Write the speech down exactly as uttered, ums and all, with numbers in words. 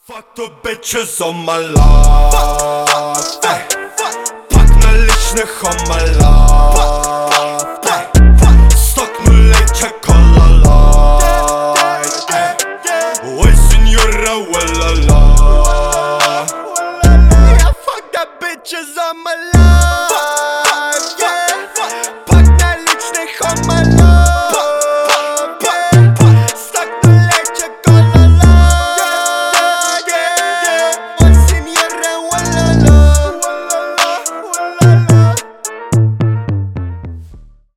Fuck the bitches on my life. Ey, pack na licznych on my life. Ey, stok mu lejcie kola light. Oj signora walla la. Yeah, fuck the bitches on my life. Yeah.